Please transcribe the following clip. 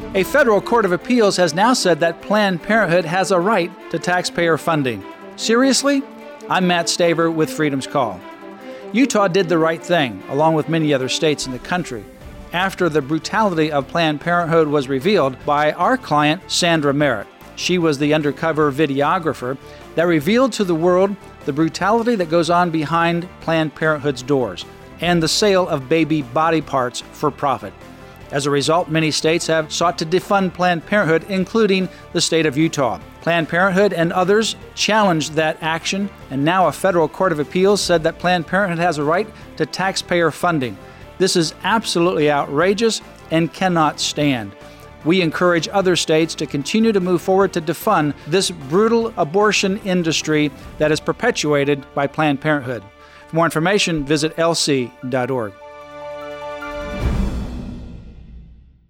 A federal court of appeals has now said that Planned Parenthood has a right to taxpayer funding. Seriously? I'm Matt Staver with Freedom's Call. Utah did the right thing, along with many other states in the country, after the brutality of Planned Parenthood was revealed by our client, Sandra Merritt. She was the undercover videographer that revealed to the world the brutality that goes on behind Planned Parenthood's doors and the sale of baby body parts for profit. As a result, many states have sought to defund Planned Parenthood, including the state of Utah. Planned Parenthood and others challenged that action, and now a federal court of appeals said that Planned Parenthood has a right to taxpayer funding. This is absolutely outrageous and cannot stand. We encourage other states to continue to move forward to defund this brutal abortion industry that is perpetuated by Planned Parenthood. For more information, visit lc.org.